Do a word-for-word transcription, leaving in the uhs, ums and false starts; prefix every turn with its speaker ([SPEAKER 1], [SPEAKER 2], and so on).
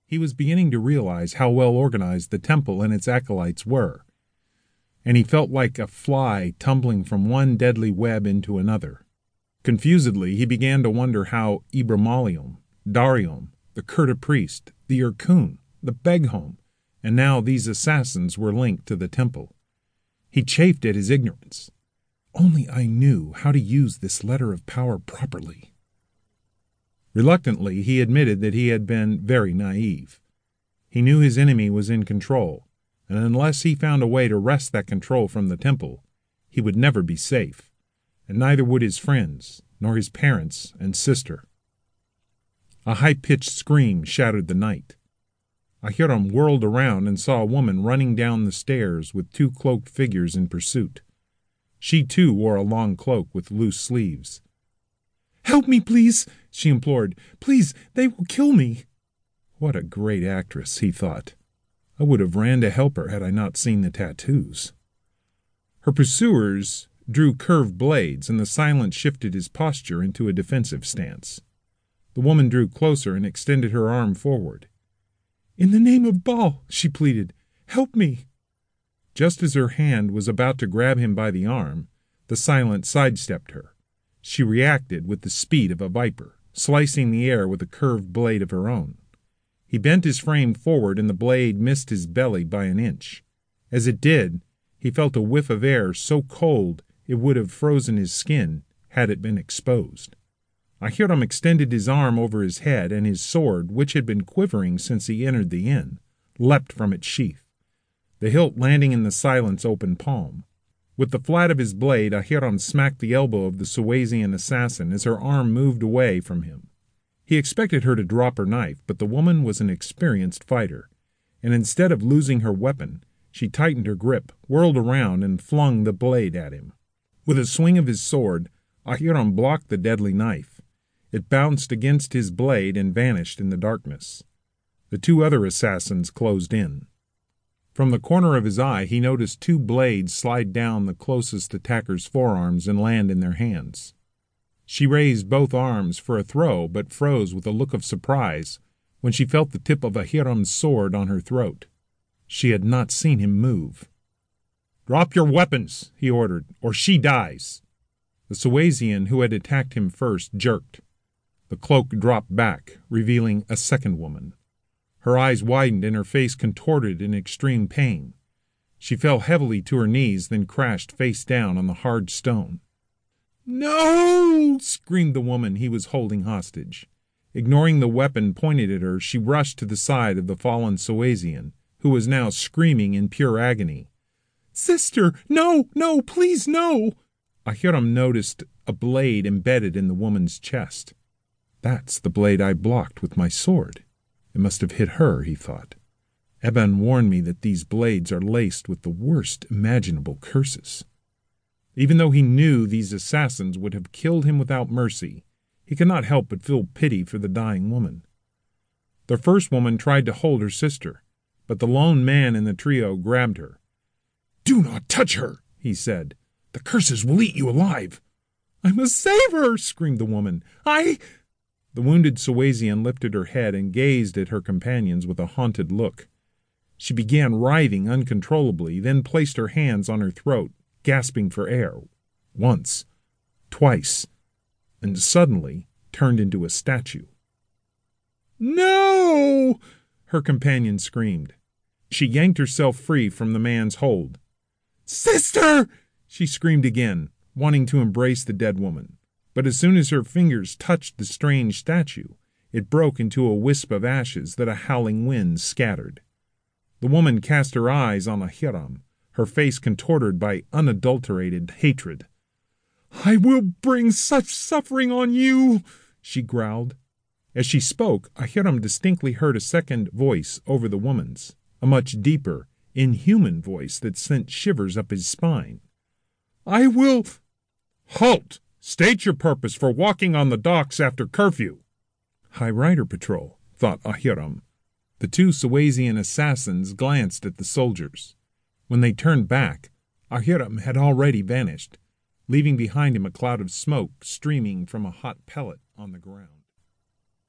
[SPEAKER 1] He was beginning to realize how well organized the temple and its acolytes were, and he felt like a fly tumbling from one deadly web into another. Confusedly, he began to wonder how Ibramalium, Darium, the Kurta priest, the Irkun, the Beghom, and now these assassins were linked to the temple. He chafed at his ignorance. Only I knew how to use this letter of power properly. Reluctantly, he admitted that he had been very naive. He knew his enemy was in control, and unless he found a way to wrest that control from the temple, he would never be safe, and neither would his friends, nor his parents and sister. A high-pitched scream shattered the night. Ahiram whirled around and saw a woman running down the stairs with two cloaked figures in pursuit. She, too, wore a long cloak with loose sleeves. "Help me, please," she implored. "Please, they will kill me." What a great actress, he thought. I would have ran to help her had I not seen the tattoos. Her pursuers drew curved blades, and the silence shifted his posture into a defensive stance. The woman drew closer and extended her arm forward. "In the name of Baal," she pleaded, "help me." Just as her hand was about to grab him by the arm, the silence sidestepped her. She reacted with the speed of a viper, slicing the air with a curved blade of her own. He bent his frame forward, and the blade missed his belly by an inch. As it did, he felt a whiff of air so cold it would have frozen his skin had it been exposed. Ahiram extended his arm over his head, and his sword, which had been quivering since he entered the inn, leapt from its sheath, the hilt landing in the silent's open palm. With the flat of his blade, Ahiram smacked the elbow of the Suazian assassin as her arm moved away from him. He expected her to drop her knife, but the woman was an experienced fighter, and instead of losing her weapon, she tightened her grip, whirled around, and flung the blade at him. With a swing of his sword, Ahiram blocked the deadly knife. It bounced against his blade and vanished in the darkness. The two other assassins closed in. From the corner of his eye, he noticed two blades slide down the closest attacker's forearms and land in their hands. She raised both arms for a throw, but froze with a look of surprise when she felt the tip of Ahiram's sword on her throat. She had not seen him move. "Drop your weapons," he ordered, "or she dies." The Suazian who had attacked him first jerked. The cloak dropped back, revealing a second woman. Her eyes widened and her face contorted in extreme pain. She fell heavily to her knees, then crashed face down on the hard stone. "No!" screamed the woman he was holding hostage. Ignoring the weapon pointed at her, she rushed to the side of the fallen Suazian, who was now screaming in pure agony. "Sister, no, no, please, no!" Ahiram noticed a blade embedded in the woman's chest. "That's the blade I blocked with my sword. It must have hit her," he thought. "Eban warned me that these blades are laced with the worst imaginable curses." Even though he knew these assassins would have killed him without mercy, he could not help but feel pity for the dying woman. The first woman tried to hold her sister, but the lone man in the trio grabbed her. "Do not touch her," he said. "The curses will eat you alive." "I must save her," screamed the woman. I... The wounded Suazian lifted her head and gazed at her companions with a haunted look. She began writhing uncontrollably, then placed her hands on her throat, gasping for air, once, twice, and suddenly turned into a statue. "No!" her companion screamed. She yanked herself free from the man's hold. "Sister!" she screamed again, wanting to embrace the dead woman. But as soon as her fingers touched the strange statue, it broke into a wisp of ashes that a howling wind scattered. The woman cast her eyes on Ahiram, her face contorted by unadulterated hatred. "I will bring such suffering on you," she growled. As she spoke, Ahiram distinctly heard a second voice over the woman's, a much deeper, inhuman voice that sent shivers up his spine. "I will—" "Halt! State your purpose for walking on the docks after curfew." "High Rider Patrol," thought Ahiram. The two Suazian assassins glanced at the soldiers. When they turned back, Ahiram had already vanished, leaving behind him a cloud of smoke streaming from a hot pellet on the ground.